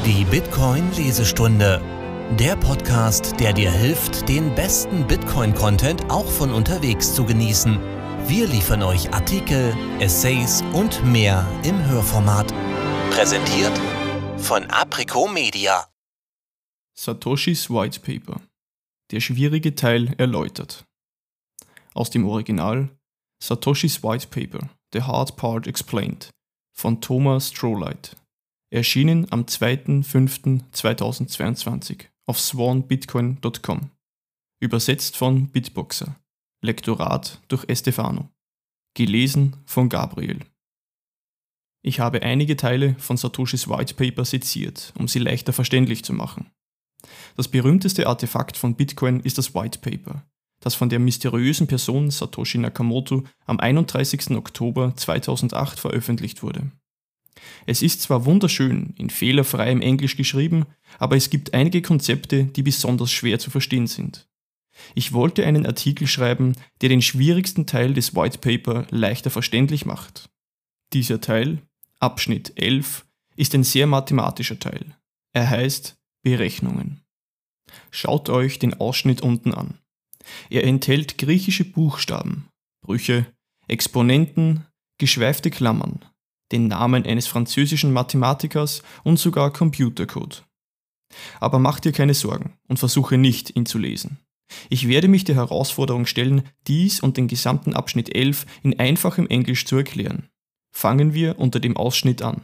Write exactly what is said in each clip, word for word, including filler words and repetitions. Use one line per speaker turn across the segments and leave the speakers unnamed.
Die Bitcoin-Lesestunde. Der Podcast, der dir hilft, den besten Bitcoin-Content auch von unterwegs zu genießen. Wir liefern euch Artikel, Essays und mehr im Hörformat. Präsentiert von Apricot Media.
Satoshis White Paper. Der schwierige Teil erläutert. Aus dem Original Satoshis White Paper, The Hard Part Explained von Thomas Strohlight. Erschienen am zweiter fünfter zweitausendzweiundzwanzig auf swan bitcoin punkt com. Übersetzt von Bitboxer. Lektorat durch Estefano. Gelesen von Gabriel. Ich habe einige Teile von Satoshis White Paper seziert, um sie leichter verständlich zu machen. Das berühmteste Artefakt von Bitcoin ist das White Paper, das von der mysteriösen Person Satoshi Nakamoto am einunddreißigster Oktober zweitausendacht veröffentlicht wurde. Es ist zwar wunderschön, in fehlerfreiem Englisch geschrieben, aber es gibt einige Konzepte, die besonders schwer zu verstehen sind. Ich wollte einen Artikel schreiben, der den schwierigsten Teil des White Paper leichter verständlich macht. Dieser Teil, Abschnitt elf, ist ein sehr mathematischer Teil. Er heißt Berechnungen. Schaut euch den Ausschnitt unten an. Er enthält griechische Buchstaben, Brüche, Exponenten, geschweifte Klammern, den Namen eines französischen Mathematikers und sogar Computercode. Aber mach dir keine Sorgen und versuche nicht, ihn zu lesen. Ich werde mich der Herausforderung stellen, dies und den gesamten Abschnitt elf in einfachem Englisch zu erklären. Fangen wir unter dem Ausschnitt an.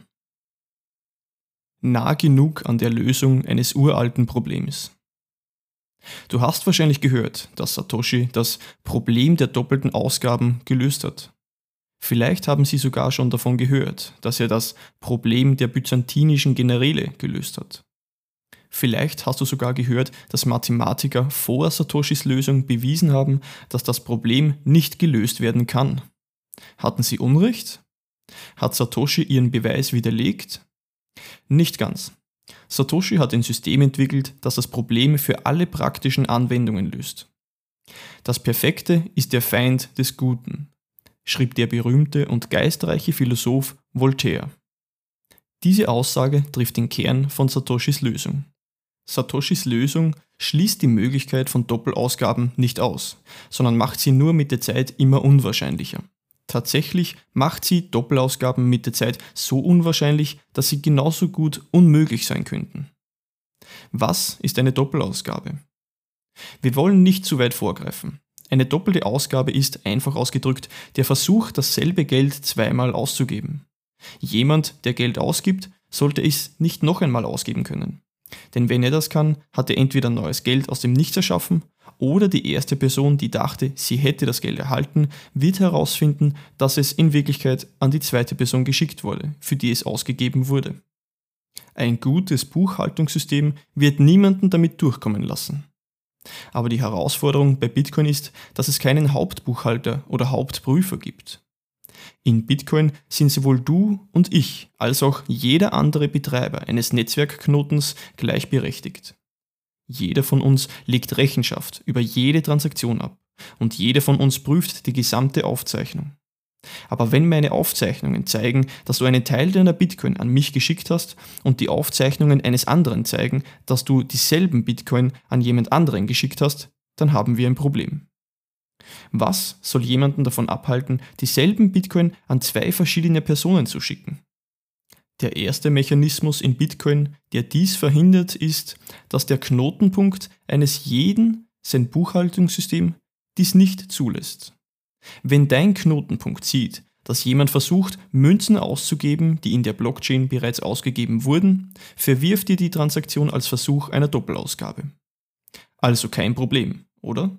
Nah genug an der Lösung eines uralten Problems. Du hast wahrscheinlich gehört, dass Satoshi das Problem der doppelten Ausgaben gelöst hat. Vielleicht haben Sie sogar schon davon gehört, dass er das Problem der byzantinischen Generäle gelöst hat. Vielleicht hast du sogar gehört, dass Mathematiker vor Satoshis Lösung bewiesen haben, dass das Problem nicht gelöst werden kann. Hatten sie Unrecht? Hat Satoshi ihren Beweis widerlegt? Nicht ganz. Satoshi hat ein System entwickelt, das das Problem für alle praktischen Anwendungen löst. Das Perfekte ist der Feind des Guten, schrieb der berühmte und geistreiche Philosoph Voltaire. Diese Aussage trifft den Kern von Satoshis Lösung. Satoshis Lösung schließt die Möglichkeit von Doppelausgaben nicht aus, sondern macht sie nur mit der Zeit immer unwahrscheinlicher. Tatsächlich macht sie Doppelausgaben mit der Zeit so unwahrscheinlich, dass sie genauso gut unmöglich sein könnten. Was ist eine Doppelausgabe? Wir wollen nicht zu weit vorgreifen. Eine doppelte Ausgabe ist, einfach ausgedrückt, der Versuch, dasselbe Geld zweimal auszugeben. Jemand, der Geld ausgibt, sollte es nicht noch einmal ausgeben können. Denn wenn er das kann, hat er entweder neues Geld aus dem Nichts erschaffen, oder die erste Person, die dachte, sie hätte das Geld erhalten, wird herausfinden, dass es in Wirklichkeit an die zweite Person geschickt wurde, für die es ausgegeben wurde. Ein gutes Buchhaltungssystem wird niemanden damit durchkommen lassen. Aber die Herausforderung bei Bitcoin ist, dass es keinen Hauptbuchhalter oder Hauptprüfer gibt. In Bitcoin sind sowohl du und ich, als auch jeder andere Betreiber eines Netzwerkknotens gleichberechtigt. Jeder von uns legt Rechenschaft über jede Transaktion ab und jeder von uns prüft die gesamte Aufzeichnung. Aber wenn meine Aufzeichnungen zeigen, dass du einen Teil deiner Bitcoin an mich geschickt hast und die Aufzeichnungen eines anderen zeigen, dass du dieselben Bitcoin an jemand anderen geschickt hast, dann haben wir ein Problem. Was soll jemanden davon abhalten, dieselben Bitcoin an zwei verschiedene Personen zu schicken? Der erste Mechanismus in Bitcoin, der dies verhindert, ist, dass der Knotenpunkt eines jeden, sein Buchhaltungssystem, dies nicht zulässt. Wenn dein Knotenpunkt sieht, dass jemand versucht, Münzen auszugeben, die in der Blockchain bereits ausgegeben wurden, verwirft dir die Transaktion als Versuch einer Doppelausgabe. Also kein Problem, oder?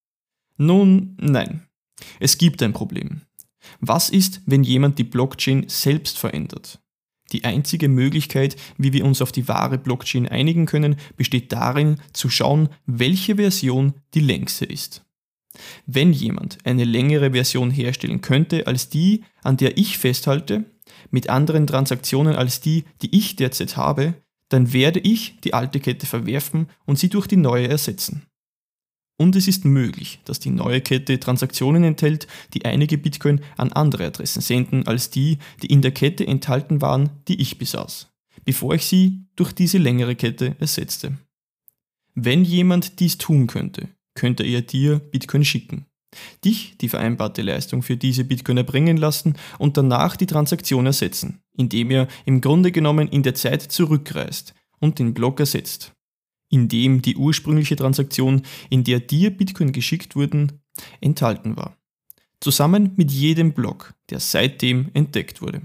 Nun, nein. Es gibt ein Problem. Was ist, wenn jemand die Blockchain selbst verändert? Die einzige Möglichkeit, wie wir uns auf die wahre Blockchain einigen können, besteht darin, zu schauen, welche Version die längste ist. Wenn jemand eine längere Version herstellen könnte als die, an der ich festhalte, mit anderen Transaktionen als die, die ich derzeit habe, dann werde ich die alte Kette verwerfen und sie durch die neue ersetzen. Und es ist möglich, dass die neue Kette Transaktionen enthält, die einige Bitcoin an andere Adressen senden als die, die in der Kette enthalten waren, die ich besaß. bevor ich sie durch diese längere Kette ersetzte. Wenn jemand dies tun könnte, könnte er dir Bitcoin schicken, dich die vereinbarte Leistung für diese Bitcoin erbringen lassen und danach die Transaktion ersetzen, indem er im Grunde genommen in der Zeit zurückreist und den Block ersetzt, in dem die ursprüngliche Transaktion, in der dir Bitcoin geschickt wurden, enthalten war. Zusammen mit jedem Block, der seitdem entdeckt wurde.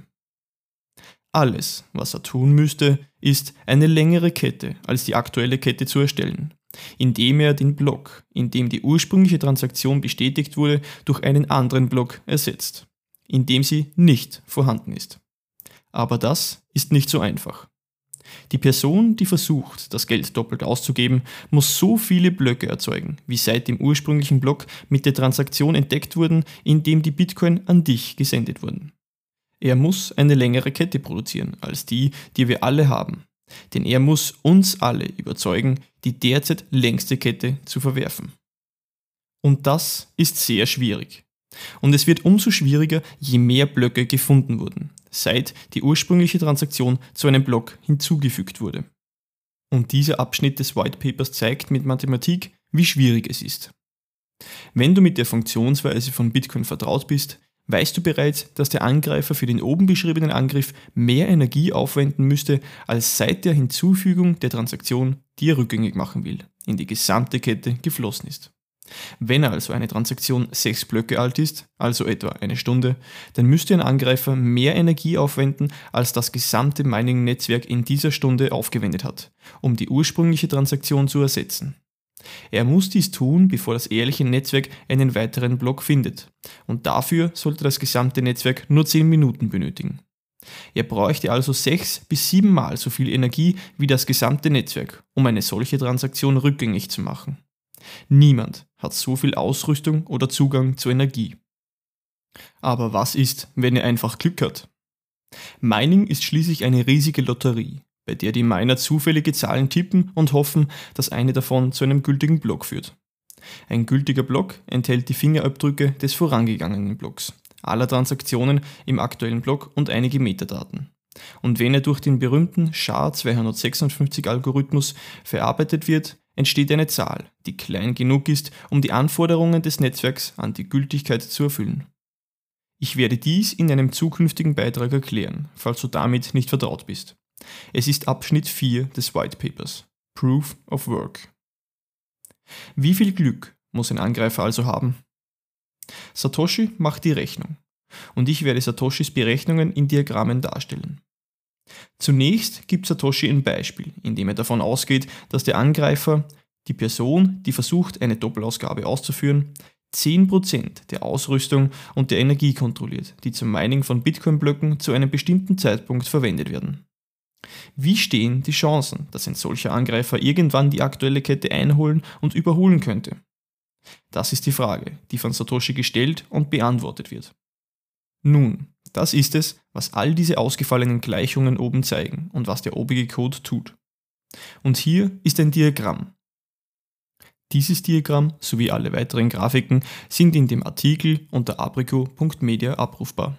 Alles, was er tun müsste, ist, eine längere Kette als die aktuelle Kette zu erstellen, indem er den Block, in dem die ursprüngliche Transaktion bestätigt wurde, durch einen anderen Block ersetzt, in dem sie nicht vorhanden ist. Aber das ist nicht so einfach. Die Person, die versucht, das Geld doppelt auszugeben, muss so viele Blöcke erzeugen, wie seit dem ursprünglichen Block mit der Transaktion entdeckt wurden, in dem die Bitcoin an dich gesendet wurden. Er muss eine längere Kette produzieren als die, die wir alle haben, denn er muss uns alle überzeugen, die derzeit längste Kette zu verwerfen. Und das ist sehr schwierig. Und es wird umso schwieriger, je mehr Blöcke gefunden wurden, seit die ursprüngliche Transaktion zu einem Block hinzugefügt wurde. Und dieser Abschnitt des White Papers zeigt mit Mathematik, wie schwierig es ist. Wenn du mit der Funktionsweise von Bitcoin vertraut bist, weißt du bereits, dass der Angreifer für den oben beschriebenen Angriff mehr Energie aufwenden müsste, als seit der Hinzufügung der Transaktion, die er rückgängig machen will, in die gesamte Kette geflossen ist. Wenn also eine Transaktion sechs Blöcke alt ist, also etwa eine Stunde, dann müsste ein Angreifer mehr Energie aufwenden, als das gesamte Mining-Netzwerk in dieser Stunde aufgewendet hat, um die ursprüngliche Transaktion zu ersetzen. Er muss dies tun, bevor das ehrliche Netzwerk einen weiteren Block findet, und dafür sollte das gesamte Netzwerk nur zehn Minuten benötigen. Er bräuchte also sechs bis sieben Mal so viel Energie wie das gesamte Netzwerk, um eine solche Transaktion rückgängig zu machen. Niemand hat so viel Ausrüstung oder Zugang zur Energie. Aber was ist, wenn er einfach Glück hat? Mining ist schließlich eine riesige Lotterie, bei der die Miner zufällige Zahlen tippen und hoffen, dass eine davon zu einem gültigen Block führt. Ein gültiger Block enthält die Fingerabdrücke des vorangegangenen Blocks, aller Transaktionen im aktuellen Block und einige Metadaten. Und wenn er durch den berühmten S H A zweihundertsechsundfünfzig-Algorithmus verarbeitet wird, entsteht eine Zahl, die klein genug ist, um die Anforderungen des Netzwerks an die Gültigkeit zu erfüllen. Ich werde dies in einem zukünftigen Beitrag erklären, falls du damit nicht vertraut bist. Es ist Abschnitt vier des White Papers, Proof of Work. Wie viel Glück muss ein Angreifer also haben? Satoshi macht die Rechnung, und ich werde Satoshis Berechnungen in Diagrammen darstellen. Zunächst gibt Satoshi ein Beispiel, in dem er davon ausgeht, dass der Angreifer, die Person, die versucht, eine Doppelausgabe auszuführen, zehn Prozent der Ausrüstung und der Energie kontrolliert, die zum Mining von Bitcoin-Blöcken zu einem bestimmten Zeitpunkt verwendet werden. Wie stehen die Chancen, dass ein solcher Angreifer irgendwann die aktuelle Kette einholen und überholen könnte? Das ist die Frage, die von Satoshi gestellt und beantwortet wird. Nun, das ist es, was all diese ausgefallenen Gleichungen oben zeigen und was der obige Code tut. Und hier ist ein Diagramm. Dieses Diagramm sowie alle weiteren Grafiken sind in dem Artikel unter abrico punkt media abrufbar.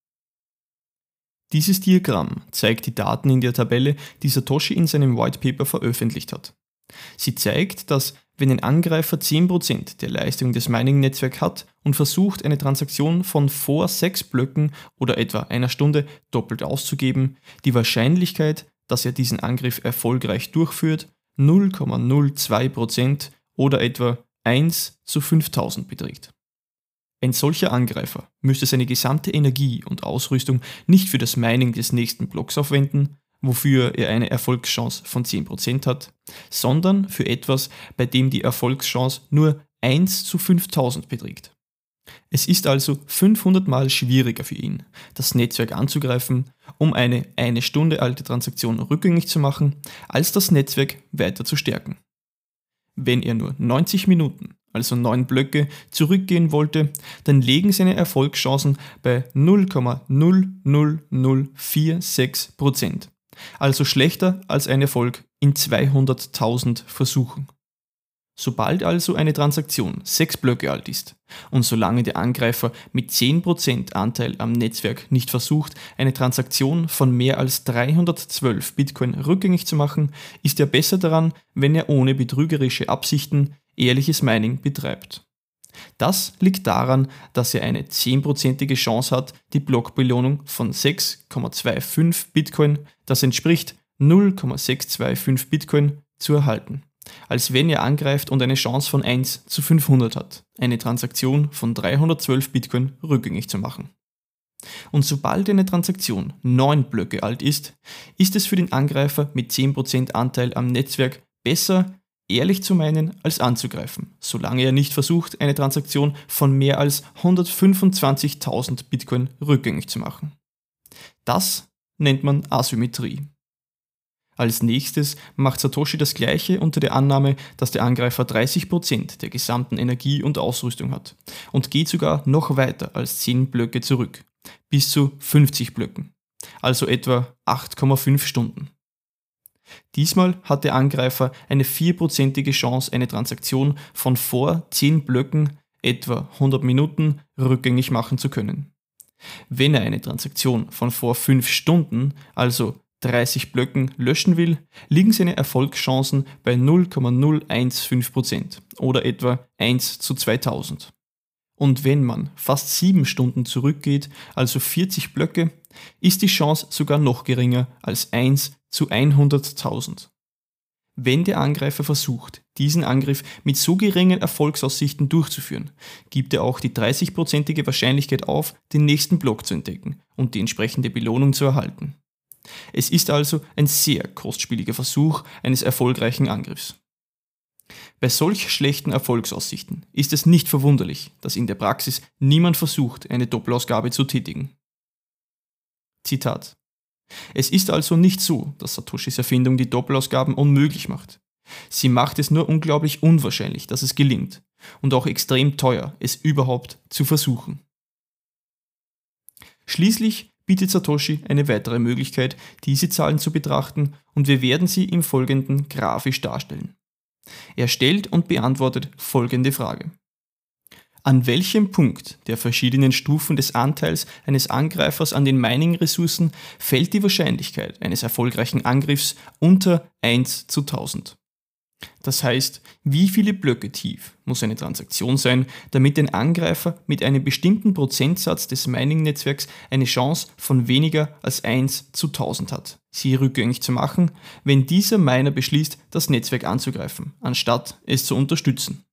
Dieses Diagramm zeigt die Daten in der Tabelle, die Satoshi in seinem White Paper veröffentlicht hat. Sie zeigt, dass, wenn ein Angreifer zehn Prozent der Leistung des Mining-Netzwerks hat und versucht, eine Transaktion von vor sechs Blöcken oder etwa einer Stunde doppelt auszugeben, die Wahrscheinlichkeit, dass er diesen Angriff erfolgreich durchführt, null Komma null zwei Prozent oder etwa eins zu fünftausend beträgt. Ein solcher Angreifer müsste seine gesamte Energie und Ausrüstung nicht für das Mining des nächsten Blocks aufwenden, wofür er eine Erfolgschance von zehn Prozent hat, sondern für etwas, bei dem die Erfolgschance nur eins zu fünftausend beträgt. Es ist also fünfhundert Mal schwieriger für ihn, das Netzwerk anzugreifen, um eine eine Stunde alte Transaktion rückgängig zu machen, als das Netzwerk weiter zu stärken. Wenn er nur neunzig Minuten, also neun Blöcke, zurückgehen wollte, dann liegen seine Erfolgschancen bei null Komma null null null vier sechs Prozent, also schlechter als ein Erfolg in zweihunderttausend Versuchen. Sobald also eine Transaktion sechs Blöcke alt ist und solange der Angreifer mit zehn Prozent Anteil am Netzwerk nicht versucht, eine Transaktion von mehr als dreihundertzwölf Bitcoin rückgängig zu machen, ist er besser daran, wenn er ohne betrügerische Absichten ehrliches Mining betreibt. Das liegt daran, dass er eine zehnprozentige Chance hat, die Blockbelohnung von sechs Komma fünfundzwanzig Bitcoin, das entspricht null Komma sechshundertfünfundzwanzig Bitcoin, zu erhalten, als wenn er angreift und eine Chance von eins zu fünfhundert hat, eine Transaktion von dreihundertzwölf Bitcoin rückgängig zu machen. Und sobald eine Transaktion neun Blöcke alt ist, ist es für den Angreifer mit zehn Prozent Anteil am Netzwerk besser, ehrlich zu meinen, als anzugreifen, solange er nicht versucht, eine Transaktion von mehr als hundertfünfundzwanzigtausend Bitcoin rückgängig zu machen. Das nennt man Asymmetrie. Als nächstes macht Satoshi das Gleiche unter der Annahme, dass der Angreifer dreißig Prozent der gesamten Energie und Ausrüstung hat und geht sogar noch weiter als zehn Blöcke zurück, bis zu fünfzig Blöcken, also etwa acht Komma fünf Stunden. Diesmal hat der Angreifer eine vierprozentige Chance, eine Transaktion von vor zehn Blöcken, etwa hundert Minuten, rückgängig machen zu können. Wenn er eine Transaktion von vor fünf Stunden, also dreißig Blöcken, löschen will, liegen seine Erfolgschancen bei null Komma null eins fünf Prozent oder etwa eins zu zweitausend. Und wenn man fast sieben Stunden zurückgeht, also vierzig Blöcke, ist die Chance sogar noch geringer als eins zu hunderttausend. Wenn der Angreifer versucht, diesen Angriff mit so geringen Erfolgsaussichten durchzuführen, gibt er auch die dreißigprozentige Wahrscheinlichkeit auf, den nächsten Block zu entdecken und die entsprechende Belohnung zu erhalten. Es ist also ein sehr kostspieliger Versuch eines erfolgreichen Angriffs. Bei solch schlechten Erfolgsaussichten ist es nicht verwunderlich, dass in der Praxis niemand versucht, eine Doppelausgabe zu tätigen. Zitat: Es ist also nicht so, dass Satoshis Erfindung die Doppelausgaben unmöglich macht. Sie macht es nur unglaublich unwahrscheinlich, dass es gelingt und auch extrem teuer, es überhaupt zu versuchen. Schließlich bietet Satoshi eine weitere Möglichkeit, diese Zahlen zu betrachten, und wir werden sie im Folgenden grafisch darstellen. Er stellt und beantwortet folgende Frage: An welchem Punkt der verschiedenen Stufen des Anteils eines Angreifers an den Mining-Ressourcen fällt die Wahrscheinlichkeit eines erfolgreichen Angriffs unter eins zu tausend? Das heißt, wie viele Blöcke tief muss eine Transaktion sein, damit ein Angreifer mit einem bestimmten Prozentsatz des Mining-Netzwerks eine Chance von weniger als eins zu tausend hat, sie rückgängig zu machen, wenn dieser Miner beschließt, das Netzwerk anzugreifen, anstatt es zu unterstützen.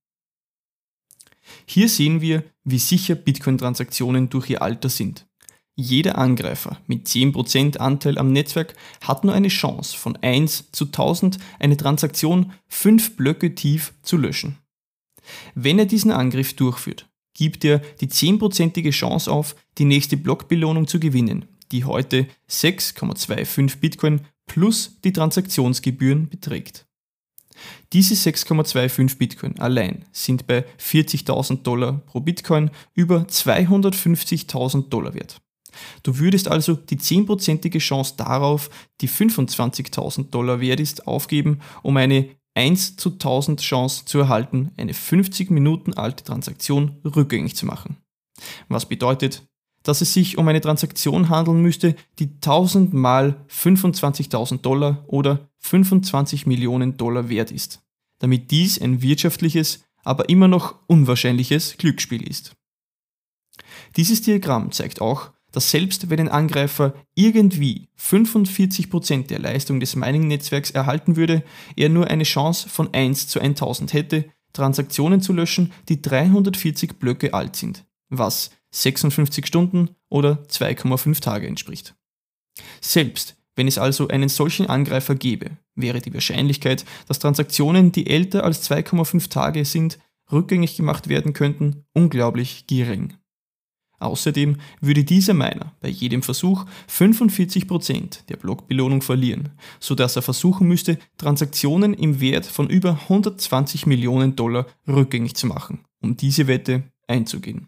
Hier sehen wir, wie sicher Bitcoin-Transaktionen durch ihr Alter sind. Jeder Angreifer mit zehn Prozent Anteil am Netzwerk hat nur eine Chance von eins zu tausend, eine Transaktion fünf Blöcke tief zu löschen. Wenn er diesen Angriff durchführt, gibt er die zehnprozentige Chance auf, die nächste Blockbelohnung zu gewinnen, die heute sechs Komma fünfundzwanzig Bitcoin plus die Transaktionsgebühren beträgt. Diese sechs Komma fünfundzwanzig Bitcoin allein sind bei vierzigtausend Dollar pro Bitcoin über zweihundertfünfzigtausend Dollar wert. Du würdest also die zehnprozentige Chance darauf, die fünfundzwanzigtausend Dollar wert ist, aufgeben, um eine eins zu tausend Chance zu erhalten, eine fünfzig Minuten alte Transaktion rückgängig zu machen. Was bedeutet, dass es sich um eine Transaktion handeln müsste, die tausend mal fünfundzwanzigtausend Dollar oder fünfundzwanzig Millionen Dollar wert ist, damit dies ein wirtschaftliches, aber immer noch unwahrscheinliches Glücksspiel ist. Dieses Diagramm zeigt auch, dass selbst wenn ein Angreifer irgendwie fünfundvierzig Prozent der Leistung des Mining-Netzwerks erhalten würde, er nur eine Chance von eins zu tausend hätte, Transaktionen zu löschen, die dreihundertvierzig Blöcke alt sind, was sechsundfünfzig Stunden oder zwei Komma fünf Tage entspricht. Selbst wenn es also einen solchen Angreifer gäbe, wäre die Wahrscheinlichkeit, dass Transaktionen, die älter als zwei Komma fünf Tage sind, rückgängig gemacht werden könnten, unglaublich gering. Außerdem würde dieser Miner bei jedem Versuch fünfundvierzig Prozent der Blockbelohnung verlieren, sodass er versuchen müsste, Transaktionen im Wert von über hundertzwanzig Millionen Dollar rückgängig zu machen, um diese Wette einzugehen.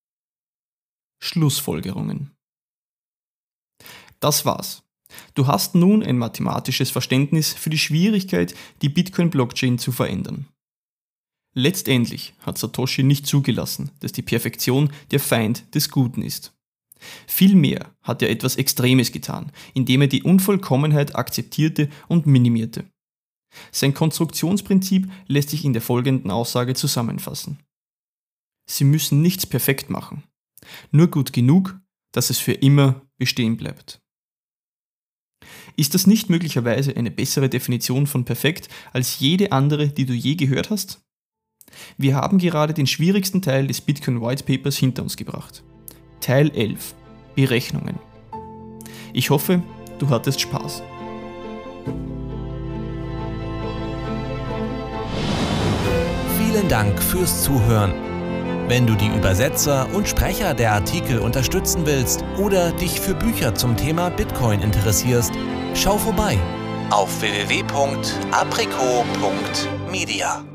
Schlussfolgerungen. Das war's. Du hast nun ein mathematisches Verständnis für die Schwierigkeit, die Bitcoin-Blockchain zu verändern. Letztendlich hat Satoshi nicht zugelassen, dass die Perfektion der Feind des Guten ist. Vielmehr hat er etwas Extremes getan, indem er die Unvollkommenheit akzeptierte und minimierte. Sein Konstruktionsprinzip lässt sich in der folgenden Aussage zusammenfassen. Sie müssen nichts perfekt machen, nur gut genug, dass es für immer bestehen bleibt. Ist das nicht möglicherweise eine bessere Definition von perfekt als jede andere, die du je gehört hast? Wir haben gerade den schwierigsten Teil des Bitcoin White Papers hinter uns gebracht. Teil elf. Berechnungen. Ich hoffe, du hattest Spaß.
Vielen Dank fürs Zuhören. Wenn du die Übersetzer und Sprecher der Artikel unterstützen willst oder dich für Bücher zum Thema Bitcoin interessierst, schau vorbei auf w w w punkt apriko punkt media.